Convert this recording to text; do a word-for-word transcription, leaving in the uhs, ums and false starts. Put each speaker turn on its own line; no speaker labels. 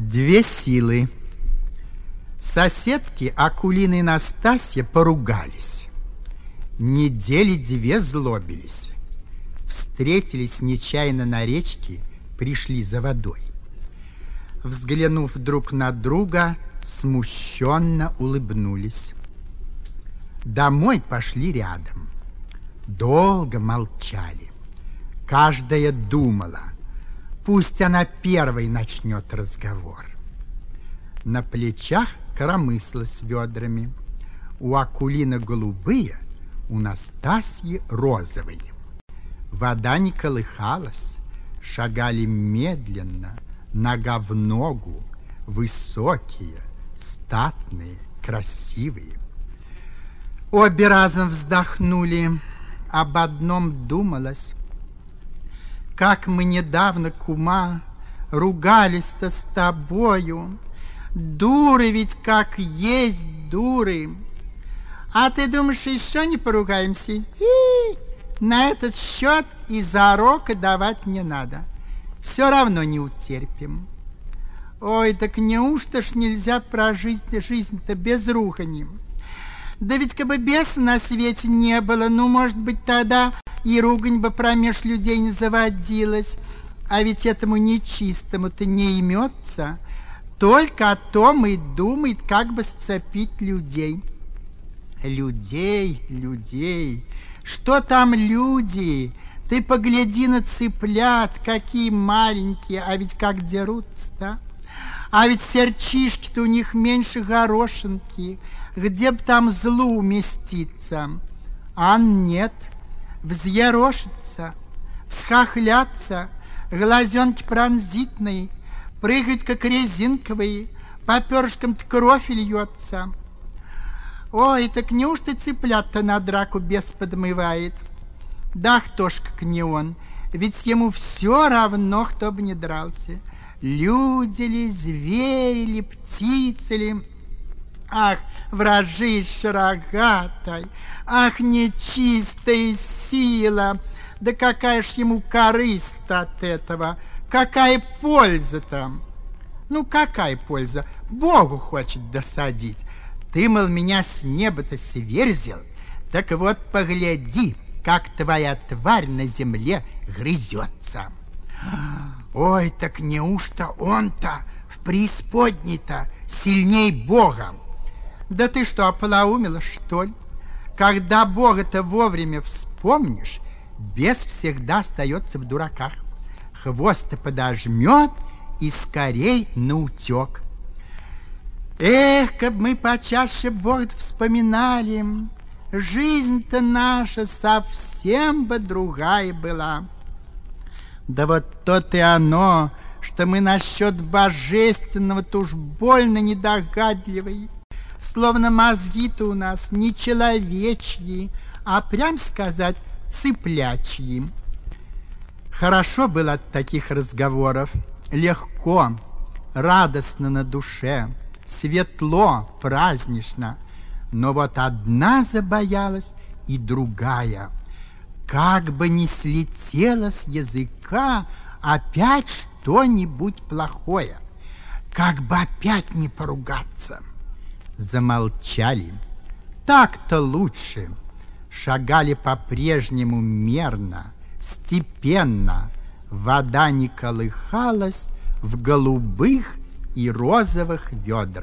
Две силы. Соседки Акулина и Настасья поругались. Недели две злобились. Встретились нечаянно на речке, пришли за водой. Взглянув друг на друга, смущенно улыбнулись. Домой пошли рядом. Долго молчали. Каждая думала, пусть она первой начнет разговор. На плечах коромысла с ведрами. У Акулины голубые, у Настасьи розовые. Вода не колыхалась, шагали медленно, нога в ногу, высокие, статные, красивые. Обе разом вздохнули, об одном думалось. Как мы недавно, кума, ругались-то с тобою. Дуры ведь как есть дуры. А ты думаешь, еще не поругаемся? И на этот счет и зарока давать не надо. Все равно не утерпим. Ой, так неужто ж нельзя прожить жизнь-то без ругани? Да ведь как бы беса на свете не было, ну, может быть, тогда и ругань бы промеж людей не заводилась. А ведь этому нечистому-то не имется. Только о том и думает, как бы сцепить людей. Людей, людей. Что там люди? Ты погляди на цыплят, какие маленькие, а ведь как дерутся-то. А ведь серчишки-то у них меньше горошинки. Где б там злу уместиться? А нет, взъерошится, всхохлятся, глазенки пронзитные, прыгают, как резинковые, по перышкам-то кровь льется. Ой, так неужто цыплят-то на драку бес подмывает? Да кто ж как не он, ведь ему все равно, кто бы не дрался. Люди ли, звери ли, птицы ли. Ах, вражище рогатой, ах, нечистая сила! Да какая ж ему корысть от этого? Какая польза-то? Ну, какая польза? Богу хочет досадить. Ты, мол, меня с неба-то сверзил. Так вот, погляди, как твоя тварь на земле грызется. Ой, так неужто он-то в преисподней-то сильней Бога? Да ты что, ополоумела, что ли? Когда Бога-то вовремя вспомнишь, бес всегда остается в дураках. Хвост-то подожмет и скорей наутек. Эх, как мы почаще Бога вспоминали, жизнь-то наша совсем бы другая была. Да вот то-то и оно, что мы насчет божественного-то уж больно недогадливые. Словно мозги-то у нас не человечьи, а, прям сказать, цыплячьи. Хорошо было от таких разговоров, легко, радостно на душе, светло, празднично. Но вот одна забоялась и другая. Как бы не слетело с языка опять что-нибудь плохое, как бы опять не поругаться. Замолчали. Так-то лучше. Шагали по-прежнему мерно, степенно. Вода не колыхалась в голубых и розовых ведрах.